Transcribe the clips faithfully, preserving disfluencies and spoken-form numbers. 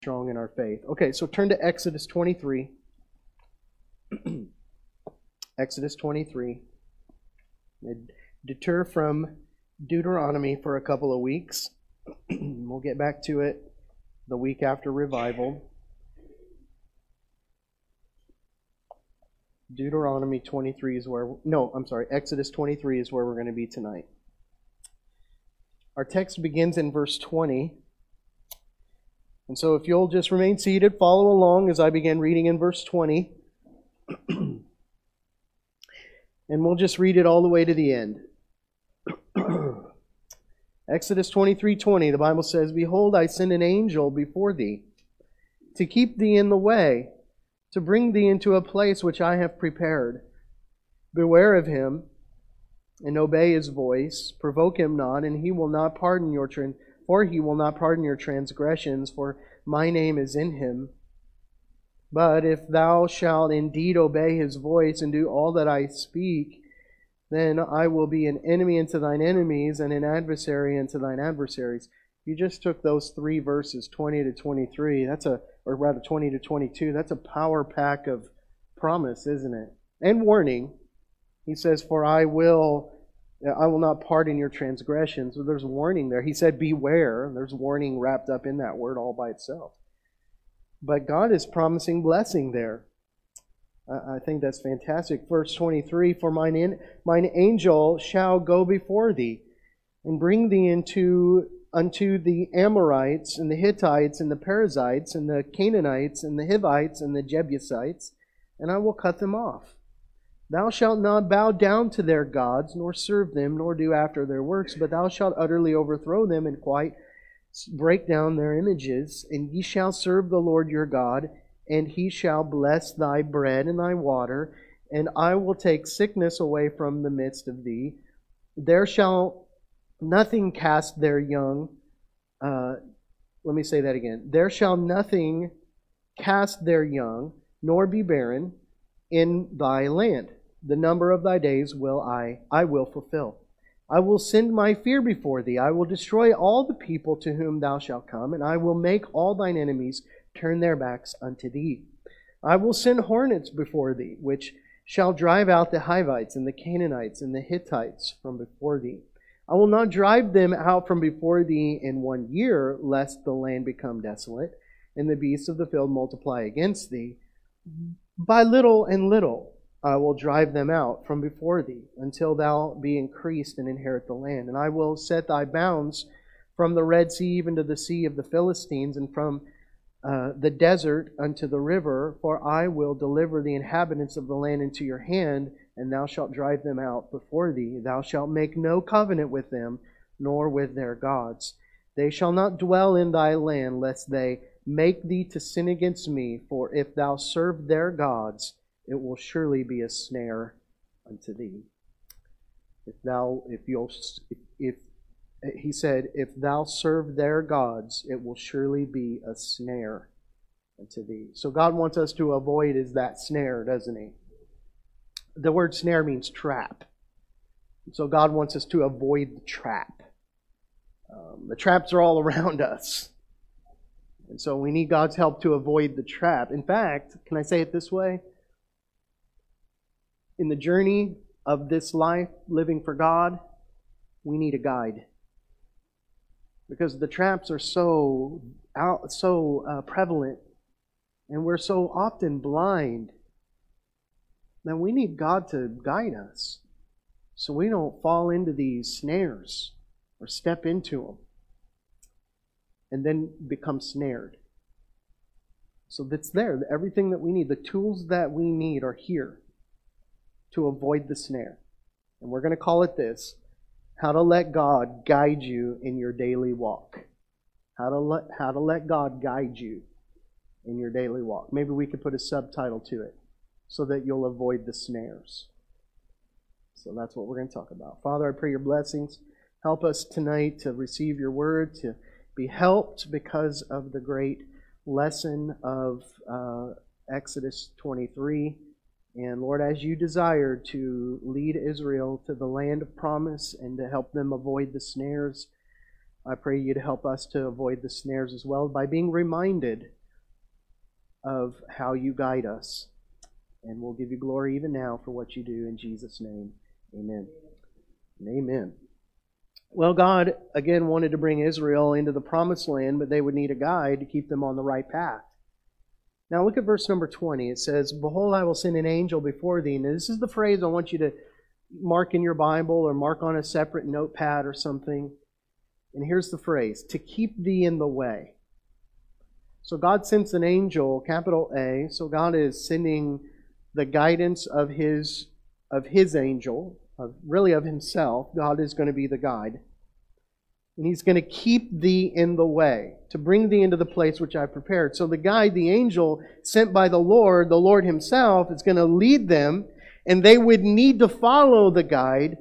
strong in our faith. Okay, so turn to Exodus twenty-three. Exodus twenty-three. Deter from Deuteronomy for a couple of weeks. We'll get back to it the week after revival. Deuteronomy twenty-three is where, no, I'm sorry, Exodus twenty-three is where we're going to be tonight. Our text begins in verse twenty. And so if you'll just remain seated, follow along as I begin reading in verse twenty. And we'll just read it all the way to the end. Exodus twenty-three twenty, the Bible says, "Behold, I send an angel before thee, to keep thee in the way, to bring thee into a place which I have prepared. Beware of him, and obey his voice. Provoke him not, and he will not pardon your trans- for he will not pardon your transgressions, for my name is in him. But if thou shalt indeed obey his voice and do all that I speak, then I will be an enemy unto thine enemies and an adversary unto thine adversaries." You just took those three verses, twenty to twenty-three. That's a, or rather twenty to twenty-two. That's a power pack of promise, isn't it? And warning. He says, "For I will, I will not pardon your transgressions." So there's warning there. He said, "Beware." There's warning wrapped up in that word all by itself. But God is promising blessing there. I think that's fantastic. Verse twenty-three, "For mine, in, mine angel shall go before thee, and bring thee into unto the Amorites, and the Hittites, and the Perizzites, and the Canaanites, and the Hivites, and the Jebusites, and I will cut them off. Thou shalt not bow down to their gods, nor serve them, nor do after their works, but thou shalt utterly overthrow them, and quite break down their images. And ye shall serve the Lord your God, and he shall bless thy bread and thy water, and I will take sickness away from the midst of thee. There shall nothing cast their young." Uh, let me say that again. "There shall nothing cast their young, nor be barren in thy land. The number of thy days will I, I will fulfill. I will send my fear before thee. I will destroy all the people to whom thou shalt come, and I will make all thine enemies turn their backs unto thee. I will send hornets before thee, which shall drive out the Hivites and the Canaanites and the Hittites from before thee. I will not drive them out from before thee in one year, lest the land become desolate, and the beasts of the field multiply against thee. By little and little I will drive them out from before thee, until thou be increased and inherit the land. And I will set thy bounds from the Red Sea even to the sea of the Philistines, and from uh, the desert unto the river. For I will deliver the inhabitants of the land into your hand, and thou shalt drive them out before thee. Thou shalt make no covenant with them, nor with their gods. They shall not dwell in thy land, lest they make thee to sin against me. For if thou serve their gods, it will surely be a snare unto thee." If thou, if you'll, if he said, "If thou serve their gods, it will surely be a snare unto thee." So God wants us to avoid is that snare, doesn't he? The word snare means trap. So God wants us to avoid the trap. Um, the traps are all around us. And so we need God's help to avoid the trap. In fact, can I say it this way? In the journey of this life, living for God, we need a guide. Because the traps are so out, so uh, prevalent, and we're so often blind, that we need God to guide us so we don't fall into these snares or step into them and then become snared. So that's there. Everything that we need, the tools that we need are here to avoid the snare. And we're going to call it this: how to let God guide you in your daily walk. How to let, how to let God guide you in your daily walk. Maybe we could put a subtitle to it so that you'll avoid the snares. So that's what we're going to talk about. Father, I pray your blessings. Help us tonight to receive your word, to be helped because of the great lesson of uh, Exodus twenty-three. And Lord, as you desire to lead Israel to the land of promise and to help them avoid the snares I pray you to help us to avoid the snares as well by being reminded of how you guide us. And we'll give you glory even now for what you do in Jesus' name. Amen. And amen. Well, God, again, wanted to bring Israel into the promised land, but they would need a guide to keep them on the right path. Now look at verse number twenty. It says, Behold, I will send an angel before thee. Now this is the phrase I want you to mark in your Bible or mark on a separate notepad or something. And here's the phrase, to keep thee in the way. So God sends an angel, capital A. So God is sending the guidance of His, of His angel, of, really of Himself. God is going to be the guide. And He's going to keep thee in the way, to bring thee into the place which I prepared. So the guide, the angel sent by the Lord, the Lord Himself, is going to lead them, and they would need to follow the guide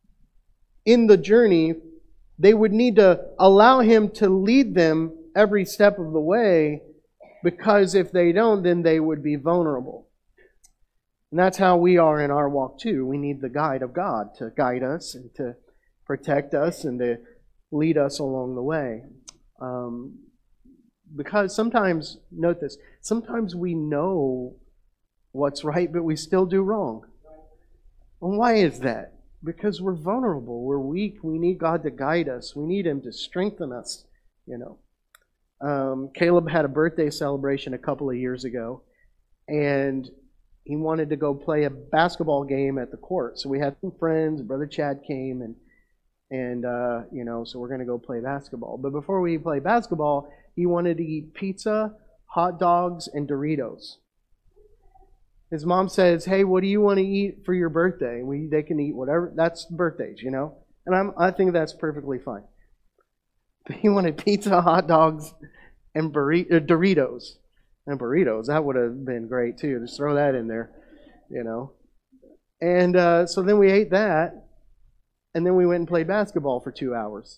in the journey. They would need to allow Him to lead them every step of the way, because if they don't, then they would be vulnerable. And that's how we are in our walk too. We need the guide of God to guide us and to protect us and to lead us along the way. Um, because sometimes, note this, sometimes we know what's right, but we still do wrong. And why is that? Because we're vulnerable, we're weak, we need God to guide us, we need Him to strengthen us, you know. Um, Caleb had a birthday celebration a couple of years ago, and he wanted to go play a basketball game at the court. So we had some friends, Brother Chad came, and, and uh, you know, so we're going to go play basketball. But before we play basketball, he wanted to eat pizza, hot dogs, and Doritos. His mom says, hey, what do you want to eat for your birthday? We, they can eat whatever. That's birthdays, you know. And I'm, I think that's perfectly fine. But he wanted pizza, hot dogs, and burri- uh, Doritos. And burritos, that would have been great too. Just throw that in there, you know. And uh, so then we ate that. And then we went and played basketball for two hours.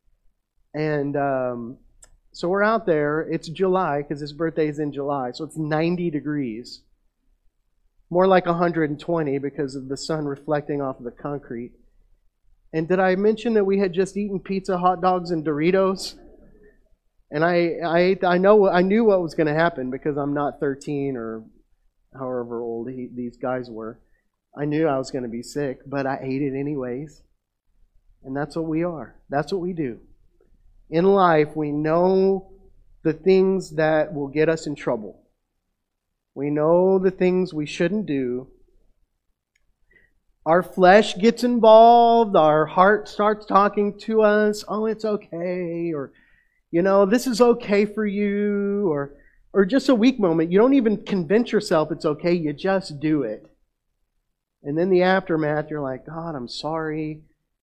And um, so we're out there. It's July, because his birthday is in July. So it's ninety degrees. More like one hundred twenty because of the sun reflecting off of the concrete. And did I mention that we had just eaten pizza, hot dogs, and Doritos? And I I ate, I know I knew what was going to happen because I'm not thirteen or however old he, these guys were. I knew I was going to be sick, but I ate it anyways. And that's what we are. That's what we do. In life, we know the things that will get us in trouble. We know the things we shouldn't do. Our flesh gets involved. Our heart starts talking to us. Oh, it's okay. Or, you know, this is okay for you. Or, or just a weak moment. You don't even convince yourself it's okay. You just do it. And then the aftermath, you're like, God, I'm sorry.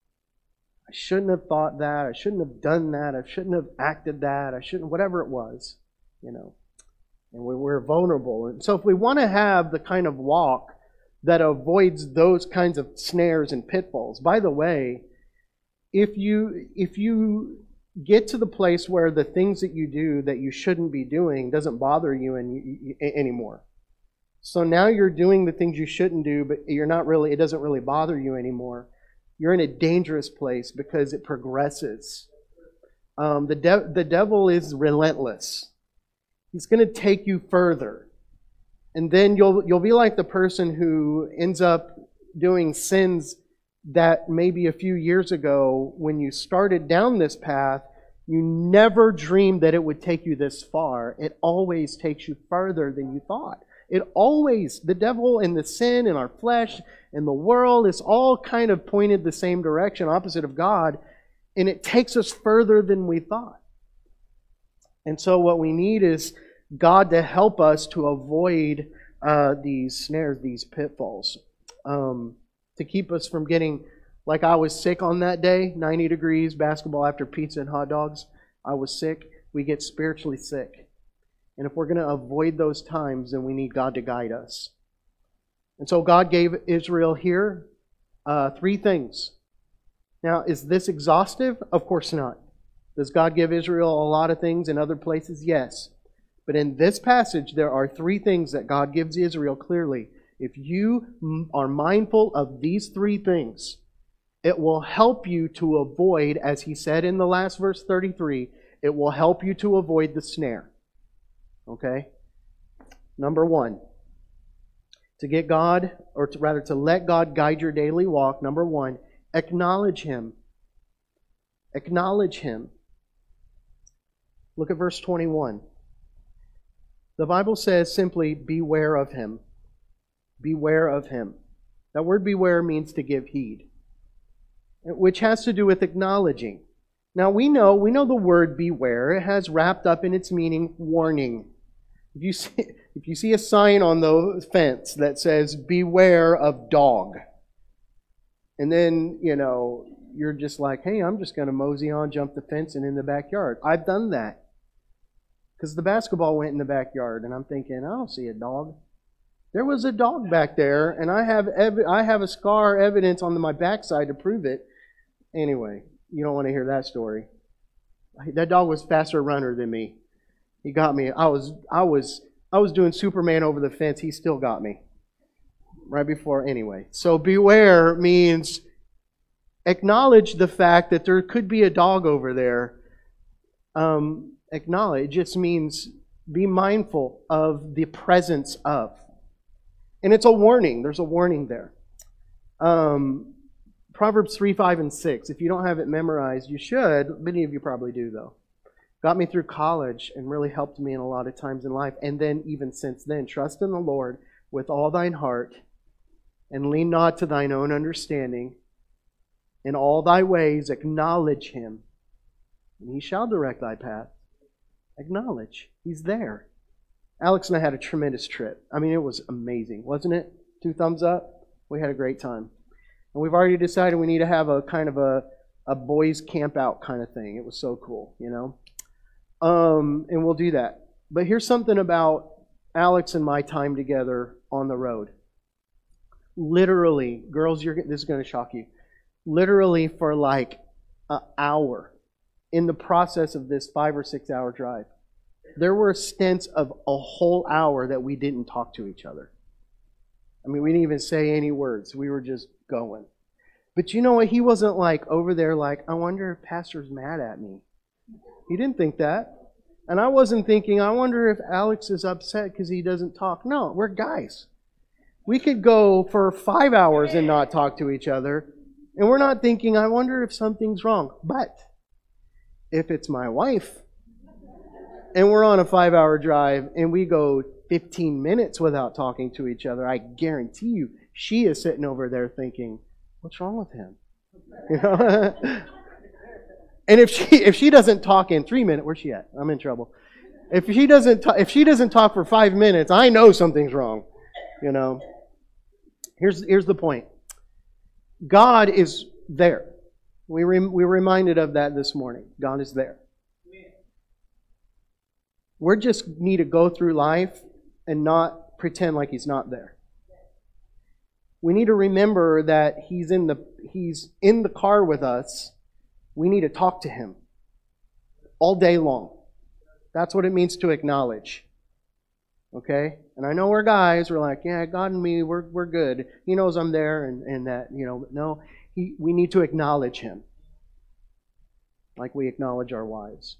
I shouldn't have thought that. I shouldn't have done that. I shouldn't have acted that. I shouldn't, whatever it was, you know. And we're vulnerable. And so if we want to have the kind of walk that avoids those kinds of snares and pitfalls, by the way, if you if you get to the place where the things that you do that you shouldn't be doing doesn't bother you any, anymore. So now you're doing the things you shouldn't do, but you're not really, it doesn't really bother you anymore. You're in a dangerous place because it progresses. Um, the de- the devil is relentless. He's going to take you further. And then you'll you'll be like the person who ends up doing sins that maybe a few years ago, when you started down this path, you never dreamed that it would take you this far. It always takes you further than you thought. It always, the devil and the sin and our flesh and the world is all kind of pointed the same direction, opposite of God, and it takes us further than we thought. And so what we need is God to help us to avoid uh, these snares, these pitfalls, um, to keep us from getting, like I was sick on that day, ninety degrees, basketball after pizza and hot dogs. I was sick. We get spiritually sick. And if we're going to avoid those times, then we need God to guide us. And so God gave Israel here uh, three things. Now, is this exhaustive? Of course not. Does God give Israel a lot of things in other places? Yes. But in this passage, there are three things that God gives Israel clearly. If you are mindful of these three things, It will help you to avoid, as he said in the last verse thirty-three, it will help you to avoid the snare. Okay? Number one, to get God, or to, rather to let God guide your daily walk, number one, acknowledge Him. Acknowledge Him. Look at verse twenty-one. The Bible says simply, beware of Him. Beware of Him. That word beware means to give heed, which has to do with acknowledging. Now we know, we know the word beware. It has wrapped up in its meaning warning. If you see, if you see a sign on the fence that says beware of dog, and then, you know, you're just like, hey, I'm just going to mosey on, jump the fence, and in the backyard. I've done that. Because the basketball went in the backyard, and I'm thinking, I don't see a dog. There was a dog back there, and I have ev- I have a scar evidence on my backside to prove it. Anyway, you don't want to hear that story. That dog was faster runner than me. He got me. I was I was I was doing Superman over the fence. He still got me. Right before, anyway. So beware means acknowledge the fact that there could be a dog over there. Um, acknowledge just means be mindful of the presence of. And it's a warning. There's a warning there. Um, Proverbs three, five, and six. If you don't have it memorized, you should. Many of you probably do, though. Got me through college and really helped me in a lot of times in life. And then even since then, trust in the Lord with all thine heart and lean not to thine own understanding. In all thy ways acknowledge Him, and He shall direct thy path. Acknowledge. He's there. Alex and I had a tremendous trip. I mean, it was amazing, wasn't it? Two thumbs up. We had a great time. And we've already decided we need to have a kind of a, a boys camp out kind of thing. It was so cool, you know? Um, and we'll do that. But here's something about Alex and my time together on the road. Literally, girls, you're, this is going to shock you. Literally for like an hour in the process of this five or six hour drive, there were stints of a whole hour that we didn't talk to each other. I mean, we didn't even say any words. We were just going. But you know what? He wasn't like over there like, I wonder if Pastor's mad at me. He didn't think that. And I wasn't thinking, I wonder if Alex is upset because he doesn't talk. No, we're guys. We could go for five hours and not talk to each other. And we're not thinking, I wonder if something's wrong. But if it's my wife, and we're on a five-hour drive, and we go fifteen minutes without talking to each other, I guarantee you, she is sitting over there thinking, what's wrong with him? You know? And if she if she doesn't talk in three minutes, where's she at? I'm in trouble. If she doesn't ta- if she doesn't talk for five minutes, I know something's wrong. You know. Here's here's the point. God is there. We re- we were reminded of that this morning. God is there. We just need to go through life and not pretend like He's not there. We need to remember that He's in the He's in the car with us. We need to talk to Him all day long. That's what it means to acknowledge. Okay? And I know we're guys, we're like, yeah, God and me, we're we're good. He knows I'm there and, and that, you know, no, he, we need to acknowledge Him. Like we acknowledge our wives.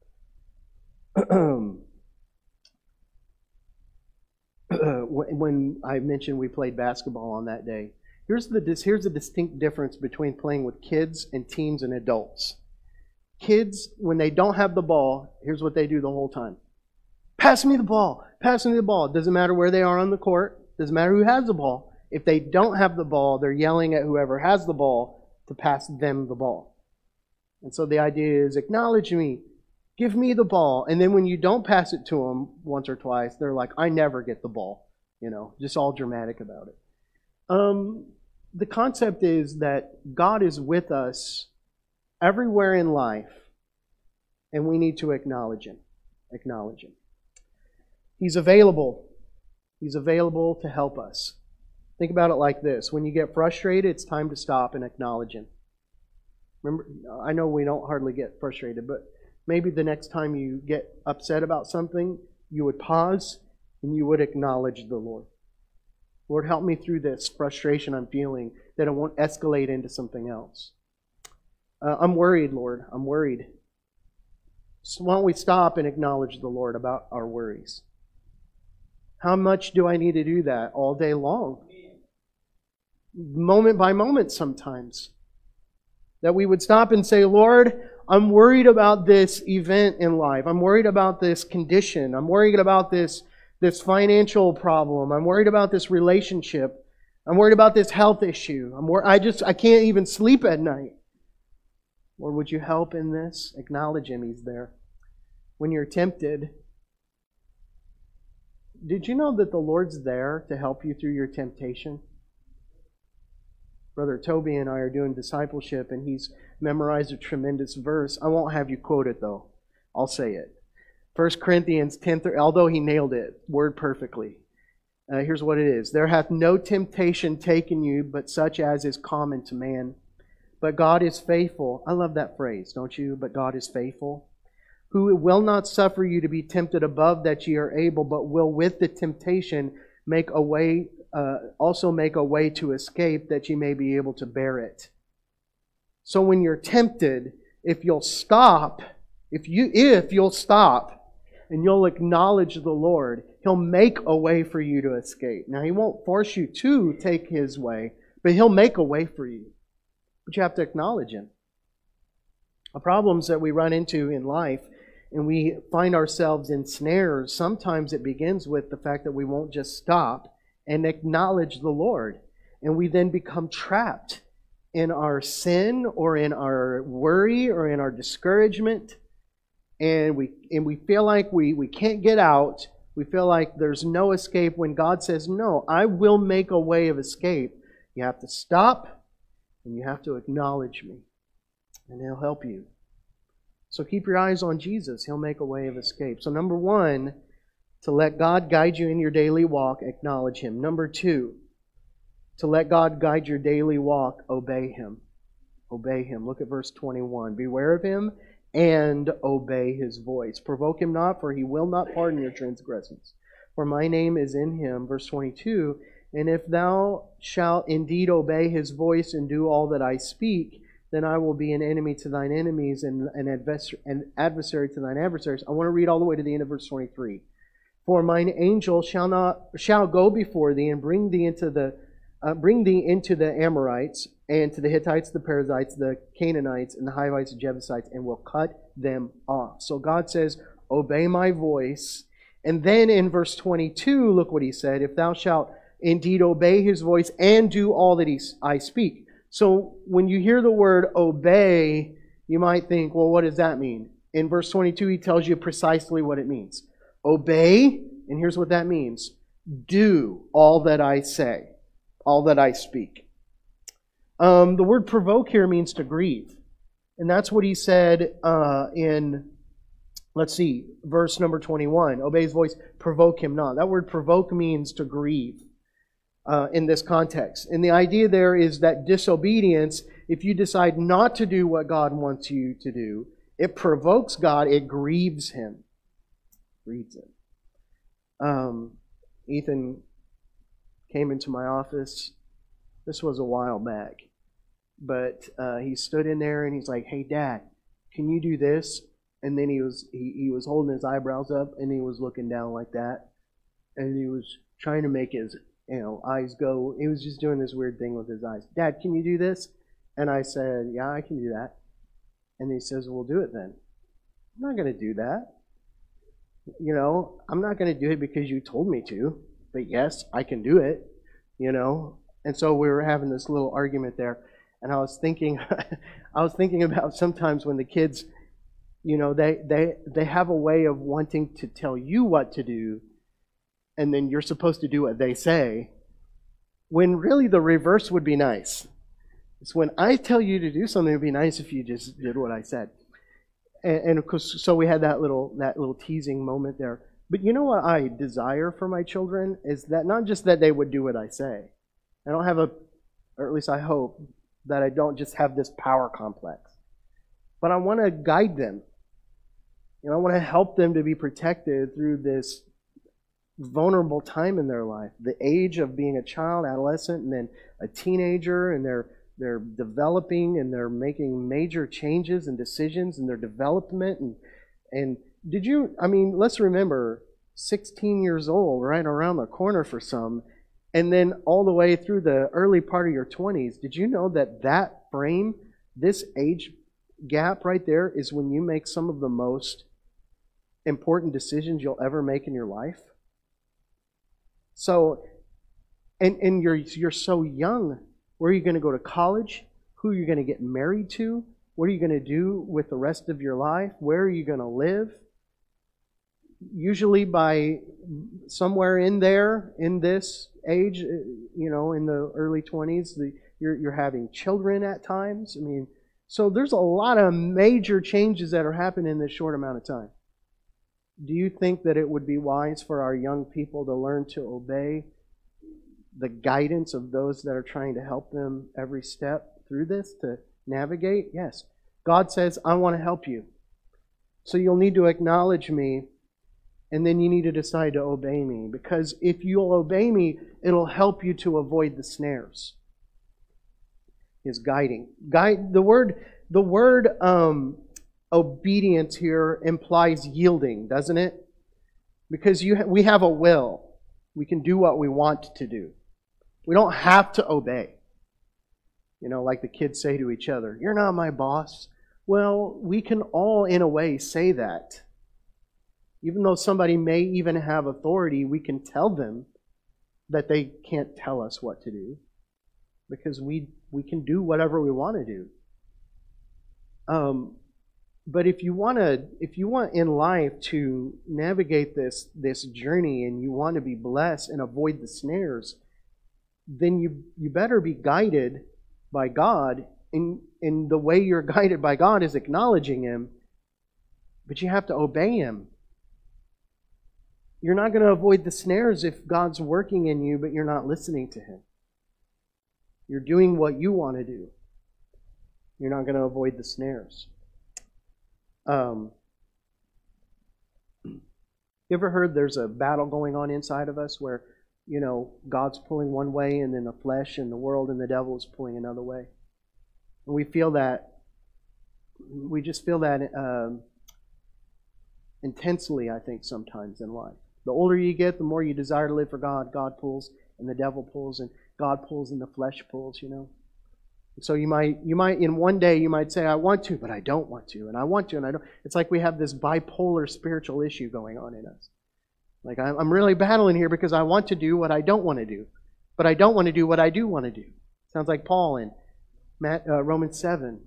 When I mentioned we played basketball on that day, here's the here's the distinct difference between playing with kids and teens and adults. Kids, when they don't have the ball, here's what they do the whole time. Pass me the ball. Pass me the ball. It doesn't matter where they are on the court. It doesn't matter who has the ball. If they don't have the ball, they're yelling at whoever has the ball to pass them the ball. And so the idea is, acknowledge me. Give me the ball. And then when you don't pass it to them once or twice, they're like, I never get the ball. You know, just all dramatic about it. Um, the concept is that God is with us everywhere in life, and we need to acknowledge Him. Acknowledge Him. He's available. He's available to help us. Think about it like this. When you get frustrated, it's time to stop and acknowledge Him. Remember, I know we don't hardly get frustrated, but maybe the next time you get upset about something, you would pause and you would acknowledge the Lord. Lord, help me through this frustration I'm feeling, that it won't escalate into something else. Uh, I'm worried, Lord. I'm worried. So why don't we stop and acknowledge the Lord about our worries? How much do I need to do that all day long? Moment by moment sometimes. That we would stop and say, Lord, I'm worried about this event in life. I'm worried about this condition. I'm worried about this, this financial problem. I'm worried about this relationship. I'm worried about this health issue. I'm wor- I just I can't even sleep at night. Lord, would you help in this? Acknowledge Him. He's there. When you're tempted, did you know that the Lord's there to help you through your temptation? Brother Toby and I are doing discipleship, and he's memorized a tremendous verse. I won't have you quote it, though. I'll say it. First Corinthians ten, although he nailed it, word perfectly. Uh, here's what it is. There hath no temptation taken you, but such as is common to man. But God is faithful. I love that phrase, don't you? But God is faithful. Who will not suffer you to be tempted above that ye are able, but will with the temptation make a way Uh, also make a way to escape, that you may be able to bear it. So when you're tempted, if you'll stop, if you if you'll stop and you'll acknowledge the Lord, He'll make a way for you to escape. Now, He won't force you to take His way, but He'll make a way for you. But you have to acknowledge Him. The problems that we run into in life, and we find ourselves in snares, sometimes it begins with the fact that we won't just stop and acknowledge the Lord. And we then become trapped in our sin or in our worry or in our discouragement. And we and we feel like we, we can't get out. We feel like there's no escape when God says, no, I will make a way of escape. You have to stop and you have to acknowledge me. And He'll help you. So keep your eyes on Jesus. He'll make a way of escape. So number one, to let God guide you in your daily walk, acknowledge Him. Number two, to let God guide your daily walk, obey Him. Obey Him. Look at verse twenty-one. Beware of Him and obey His voice. Provoke Him not, for He will not pardon your transgressions. For my name is in Him. Verse twenty-two. And if thou shalt indeed obey His voice and do all that I speak, then I will be an enemy to thine enemies and an adversary to thine adversaries. I want to read all the way to the end of verse twenty-three. For mine angel shall not shall go before thee and bring thee into the uh, bring thee into the Amorites and to the Hittites, the Perizzites, the Canaanites, and the Hivites, and Jebusites, and will cut them off. So God says, obey my voice. And then in verse twenty-two, look what He said: if thou shalt indeed obey His voice and do all that he, I speak. So when you hear the word obey, you might think, well, what does that mean? In verse twenty-two, He tells you precisely what it means. Obey, and here's what that means. Do all that I say, all that I speak. Um, the word provoke here means to grieve. And that's what He said uh, in, let's see, verse number twenty-one. Obey His voice, provoke Him not. That word provoke means to grieve uh, in this context. And the idea there is that disobedience, if you decide not to do what God wants you to do, it provokes God, it grieves Him. Reads it. Um, Ethan came into my office. This was a while back. But uh, he stood in there and he's like, hey, Dad, can you do this? And then he was he, he was holding his eyebrows up and he was looking down like that. And he was trying to make his you know eyes go. He was just doing this weird thing with his eyes. Dad, can you do this? And I said, yeah, I can do that. And he says, well, do it then. I'm not going to do that. You know, I'm not going to do it because you told me to, but yes, I can do it, you know. And so we were having this little argument there, and I was thinking, I was thinking about sometimes when the kids, you know, they, they, they have a way of wanting to tell you what to do, and then you're supposed to do what they say, when really the reverse would be nice. It's when I tell you to do something, it would be nice if you just did what I said. And of course, so we had that little that little teasing moment there. But you know what I desire for my children is that not just that they would do what I say. I don't have a, or at least I hope, that I don't just have this power complex. But I want to guide them. You know, I want to help them to be protected through this vulnerable time in their life. The age of being a child, adolescent, and then a teenager, and they're they're developing and they're making major changes and decisions in their development. And and did you, I mean, let's remember, sixteen years old, right around the corner for some, and then all the way through the early part of your twenties. Did you know that that frame, this age gap right there, is when you make some of the most important decisions you'll ever make in your life? So, and, and you're you're so young. Where are you going to go to college? Who are you going to get married to? What are you going to do with the rest of your life? Where are you going to live? Usually by somewhere in there, in this age, you know, in the early twenties, the, you're, you're having children at times. I mean, so there's a lot of major changes that are happening in this short amount of time. Do you think that it would be wise for our young people to learn to obey the guidance of those that are trying to help them every step through this, to navigate? Yes. God says, I want to help you. So you'll need to acknowledge me, and then you need to decide to obey me. Because if you'll obey me, it'll help you to avoid the snares. His guiding. Guide, the word, the word um, obedience here implies yielding, doesn't it? Because you ha- we have a will. We can do what we want to do. We don't have to obey. You know, like the kids say to each other, "You're not my boss." Well, we can all, in a way, say that. Even though somebody may even have authority, we can tell them that they can't tell us what to do, because we we can do whatever we want to do. Um, but if you want to, if you want in life to navigate this this journey, and you want to be blessed and avoid the snares, then you you better be guided by God. And, and the way you're guided by God is acknowledging Him, but you have to obey Him. You're not going to avoid the snares if God's working in you, but you're not listening to Him. You're doing what you want to do. You're not going to avoid the snares. Um, you ever heard there's a battle going on inside of us where, you know, God's pulling one way, and then the flesh and the world and the devil is pulling another way? And we feel that, we just feel that um, intensely, I think, sometimes in life. The older you get, the more you desire to live for God. God pulls, and the devil pulls, and God pulls, and the flesh pulls, you know. So you might, you might, in one day, you might say, I want to, but I don't want to, and I want to, and I don't. It's like we have this bipolar spiritual issue going on in us. Like, I'm really battling here because I want to do what I don't want to do, but I don't want to do what I do want to do. Sounds like Paul in Matt, uh, Romans seven.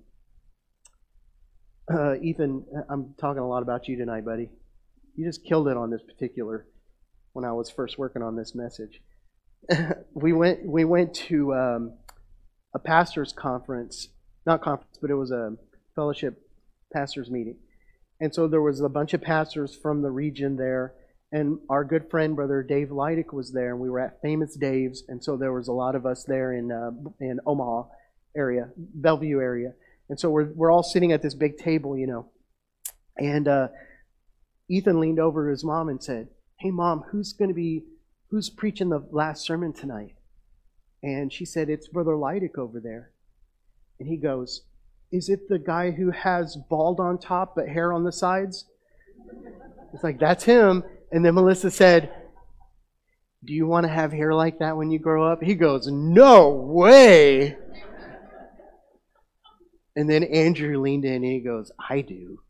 Uh, Ethan, I'm talking a lot about you tonight, buddy. You just killed it on this particular, when I was first working on this message. we went we went to um, a pastor's conference, not conference, but it was a fellowship pastor's meeting. And so there was a bunch of pastors from the region there, and our good friend, Brother Dave Leidick, was there, and we were at Famous Dave's, and so there was a lot of us there in uh, in Omaha area, Bellevue area. And so we're we're all sitting at this big table, you know. And uh, Ethan leaned over to his mom and said, "Hey, Mom, who's going to be, who's preaching the last sermon tonight?" And she said, "It's Brother Leidick over there." And he goes, "Is it the guy who has bald on top but hair on the sides?" It's like, that's him. And then Melissa said, "Do you want to have hair like that when you grow up?" He goes, "No way." And then Andrew leaned in and he goes, "I do."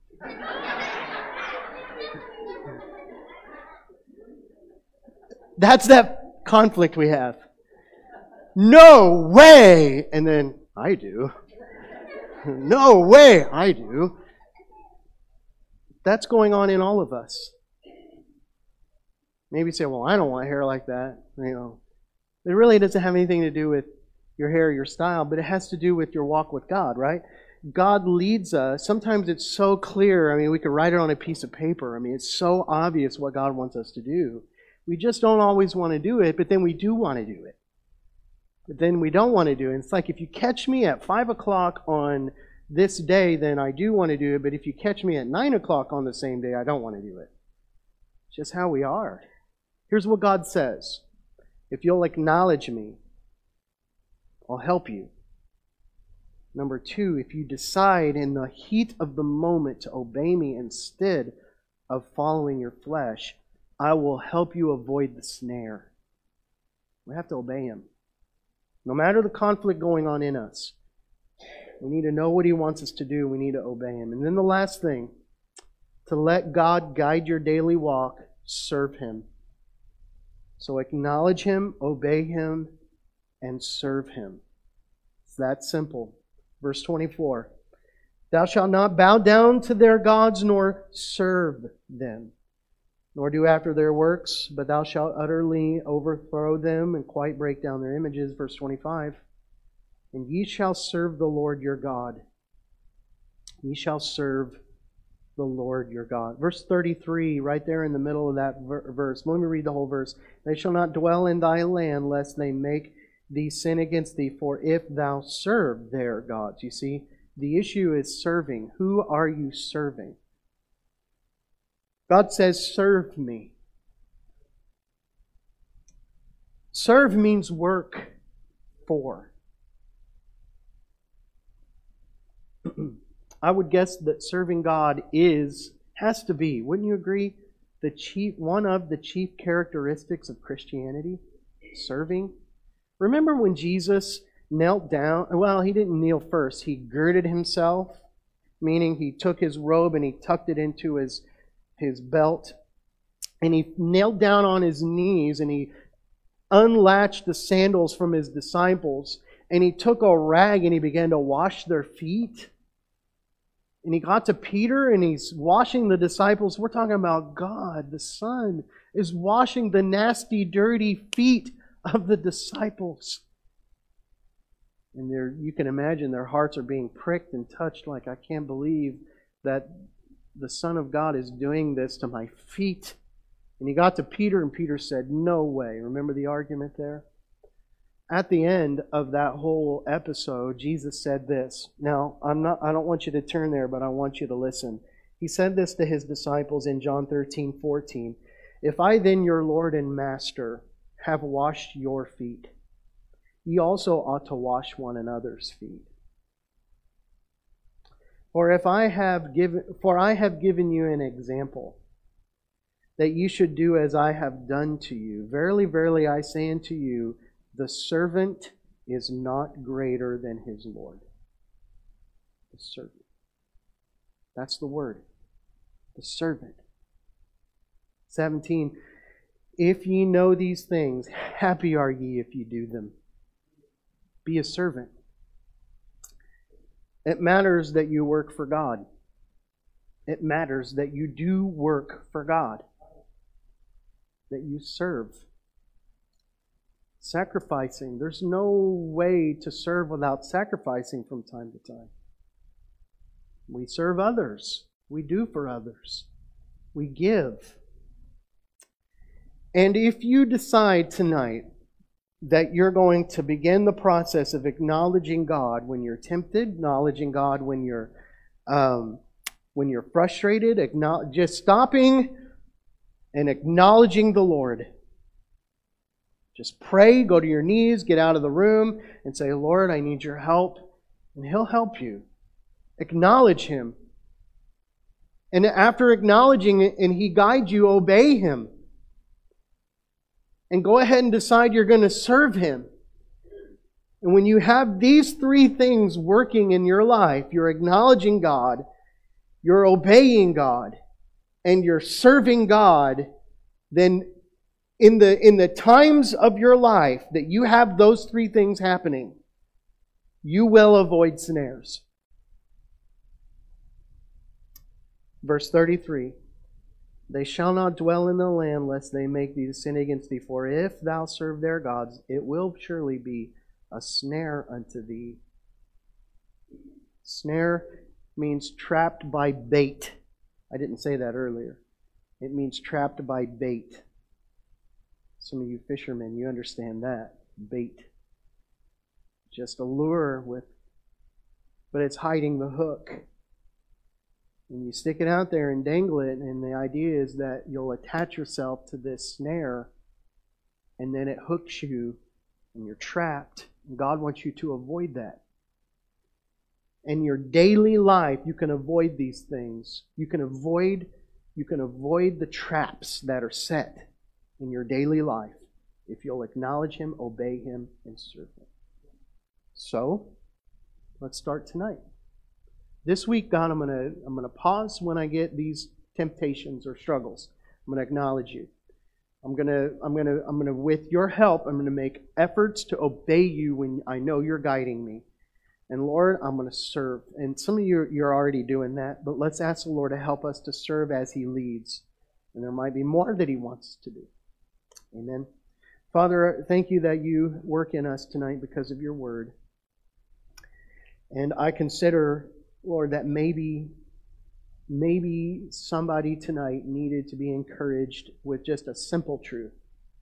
That's that conflict we have. "No way!" And then, "I do." "No way!" "I do." That's going on in all of us. Maybe you say, "Well, I don't want hair like that." You know, it really doesn't have anything to do with your hair, your style, but it has to do with your walk with God, right? God leads us. Sometimes it's so clear. I mean, we could write it on a piece of paper. I mean, it's so obvious what God wants us to do. We just don't always want to do it, but then we do want to do it. But then we don't want to do it. It's like, if you catch me at five o'clock on this day, then I do want to do it. But if you catch me at nine o'clock on the same day, I don't want to do it. It's just how we are. Here's what God says. If you'll acknowledge me, I'll help you. Number two, if you decide in the heat of the moment to obey me instead of following your flesh, I will help you avoid the snare. We have to obey Him. No matter the conflict going on in us, we need to know what He wants us to do. We need to obey Him. And then the last thing, to let God guide your daily walk, serve Him. So acknowledge Him, obey Him, and serve Him. It's that simple. Verse twenty-four. Thou shalt not bow down to their gods, nor serve them, nor do after their works, but thou shalt utterly overthrow them and quite break down their images. Verse twenty-five. And ye shall serve the Lord your God. Ye shall serve the Lord your God. Verse thirty-three, right there in the middle of that verse. Let me read the whole verse. They shall not dwell in thy land, lest they make thee sin against thee, for if thou serve their gods. You see, the issue is serving. Who are you serving? God says, serve me. Serve means work for. I would guess that serving God is, has to be, wouldn't you agree, the chief, one of the chief characteristics of Christianity? Serving. Remember when Jesus knelt down? Well, He didn't kneel first. He girded Himself, meaning He took His robe and He tucked it into His, his belt. And He knelt down on His knees and He unlatched the sandals from His disciples. And He took a rag and He began to wash their feet. And He got to Peter and He's washing the disciples. We're talking about God, the Son, is washing the nasty, dirty feet of the disciples. And they're, you can imagine their hearts are being pricked and touched like, I can't believe that the Son of God is doing this to my feet. And He got to Peter and Peter said, no way. Remember the argument there? At the end of that whole episode, Jesus said this. Now, I'm not, I don't want you to turn there, but I want you to listen. He said this to His disciples in John thirteen fourteen. If I then, your Lord and Master, have washed your feet, ye also ought to wash one another's feet. For if I have given, for I have given you an example, that ye should do as I have done to you. Verily, verily, I say unto you, the servant is not greater than his Lord. The servant. That's the word. The servant. seventeen. If ye know these things, happy are ye if ye do them. Be a servant. It matters that you work for God. It matters that you do work for God. That you serve. Sacrificing. There's no way to serve without sacrificing from time to time. We serve others. We do for others. We give. And if you decide tonight that you're going to begin the process of acknowledging God when you're tempted, acknowledging God when you're um, when you're frustrated, just stopping and acknowledging the Lord. Just pray, go to your knees, get out of the room, and say, Lord, I need your help. And He'll help you. Acknowledge Him. And after acknowledging it and He guides you, obey Him. And go ahead and decide you're going to serve Him. And when you have these three things working in your life, you're acknowledging God, you're obeying God, and you're serving God, then in the, in the times of your life that you have those three things happening, you will avoid snares. Verse thirty-three. They shall not dwell in the land, lest they make thee to sin against thee. For if thou serve their gods, it will surely be a snare unto thee. Snare means trapped by bait. I didn't say that earlier. It means trapped by bait. Some of you fishermen, you understand that. Bait. Just a lure with, but it's hiding the hook. And you stick it out there and dangle it, and the idea is that you'll attach yourself to this snare and then it hooks you and you're trapped. And God wants you to avoid that. In your daily life, you can avoid these things. You can avoid, you can avoid the traps that are set in your daily life if you'll acknowledge Him, obey Him, and serve Him. So, let's start tonight. This week, God, I'm going to I'm going to pause when I get these temptations or struggles. I'm going to acknowledge You. I'm going to I'm going to I'm going to with Your help, I'm going to make efforts to obey You when I know You're guiding me. And Lord, I'm going to serve. And some of you, you're already doing that, but let's ask the Lord to help us to serve as He leads. And there might be more that He wants us to do. Amen. Father, thank You that You work in us tonight because of Your Word. And I consider, Lord, that maybe, maybe somebody tonight needed to be encouraged with just a simple truth.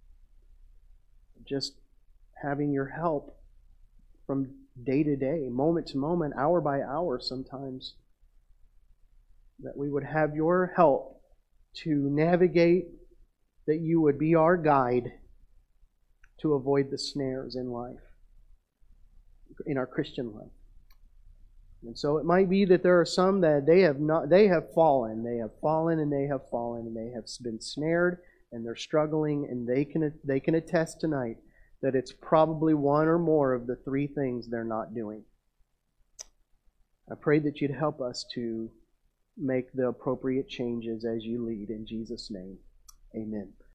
Just having Your help from day to day, moment to moment, hour by hour sometimes. That we would have Your help to navigate, that You would be our guide to avoid the snares in life, in our Christian life. And so it might be that there are some that they have not, they have fallen, they have fallen and they have fallen and they have been snared and they're struggling, and they can they can attest tonight that it's probably one or more of the three things they're not doing. I pray that You'd help us to make the appropriate changes as You lead. In Jesus' name, amen.